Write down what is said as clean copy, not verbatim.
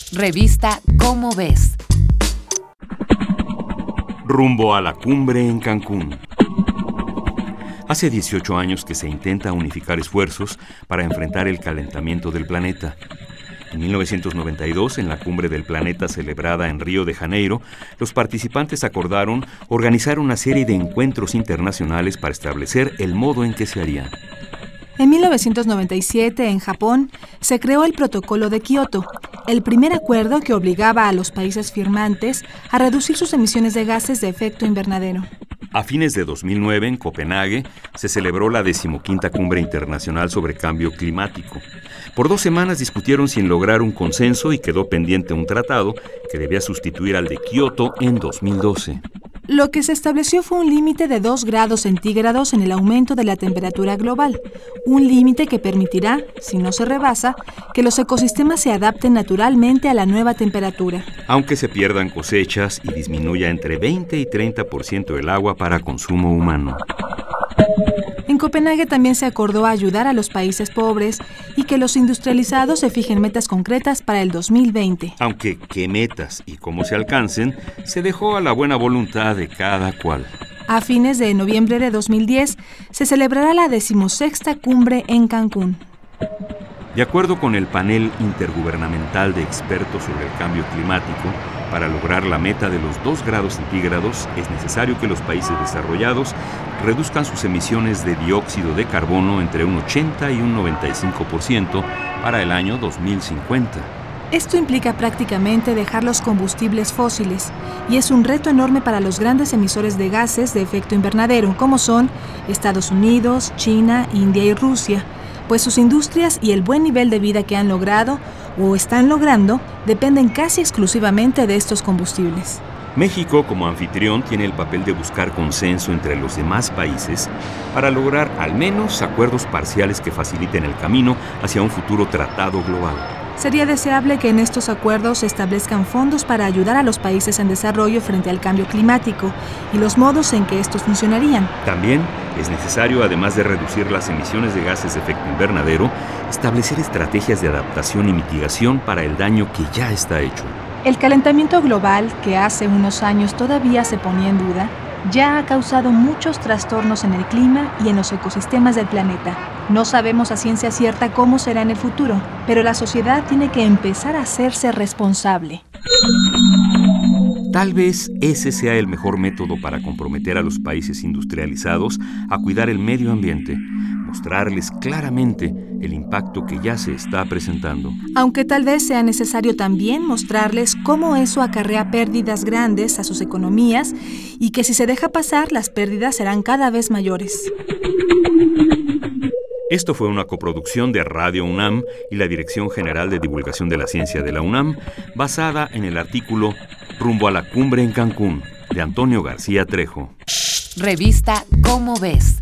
Revista Cómo Ves. Rumbo a la cumbre en Cancún. Hace 18 años que se intenta unificar esfuerzos para enfrentar el calentamiento del planeta. En 1992, en la Cumbre del Planeta celebrada en Río de Janeiro, los participantes acordaron organizar una serie de encuentros internacionales para establecer el modo en que se haría. En 1997, en Japón, se creó el Protocolo de Kioto, el primer acuerdo que obligaba a los países firmantes a reducir sus emisiones de gases de efecto invernadero. A fines de 2009, en Copenhague, se celebró la 15ª Cumbre Internacional sobre Cambio Climático. Por 2 semanas discutieron sin lograr un consenso y quedó pendiente un tratado que debía sustituir al de Kioto en 2012. Lo que se estableció fue un límite de 2 grados centígrados en el aumento de la temperatura global, un límite que permitirá, si no se rebasa, que los ecosistemas se adapten naturalmente a la nueva temperatura. Aunque se pierdan cosechas y disminuya entre 20 y 30% el agua para consumo humano. En Copenhague también se acordó ayudar a los países pobres y que los industrializados se fijen metas concretas para el 2020. Aunque qué metas y cómo se alcancen, se dejó a la buena voluntad de cada cual. A fines de noviembre de 2010 se celebrará la 16ª cumbre en Cancún. De acuerdo con el panel intergubernamental de expertos sobre el cambio climático, para lograr la meta de los 2 grados centígrados es necesario que los países desarrollados reduzcan sus emisiones de dióxido de carbono entre un 80 y un 95% para el año 2050. Esto implica prácticamente dejar los combustibles fósiles y es un reto enorme para los grandes emisores de gases de efecto invernadero, como son Estados Unidos, China, India y Rusia, pues sus industrias y el buen nivel de vida que han logrado o están logrando dependen casi exclusivamente de estos combustibles. México, como anfitrión, tiene el papel de buscar consenso entre los demás países para lograr al menos acuerdos parciales que faciliten el camino hacia un futuro tratado global. Sería deseable que en estos acuerdos se establezcan fondos para ayudar a los países en desarrollo frente al cambio climático y los modos en que estos funcionarían. También es necesario, además de reducir las emisiones de gases de efecto invernadero, establecer estrategias de adaptación y mitigación para el daño que ya está hecho. El calentamiento global, que hace unos años todavía se ponía en duda, ya ha causado muchos trastornos en el clima y en los ecosistemas del planeta. No sabemos a ciencia cierta cómo será en el futuro, pero la sociedad tiene que empezar a hacerse responsable. Tal vez ese sea el mejor método para comprometer a los países industrializados a cuidar el medio ambiente, mostrarles claramente el impacto que ya se está presentando. Aunque tal vez sea necesario también mostrarles cómo eso acarrea pérdidas grandes a sus economías y que si se deja pasar, las pérdidas serán cada vez mayores. Esto fue una coproducción de Radio UNAM y la Dirección General de Divulgación de la Ciencia de la UNAM, basada en el artículo Rumbo a la cumbre en Cancún, de Antonio García Trejo. Revista Cómo Ves.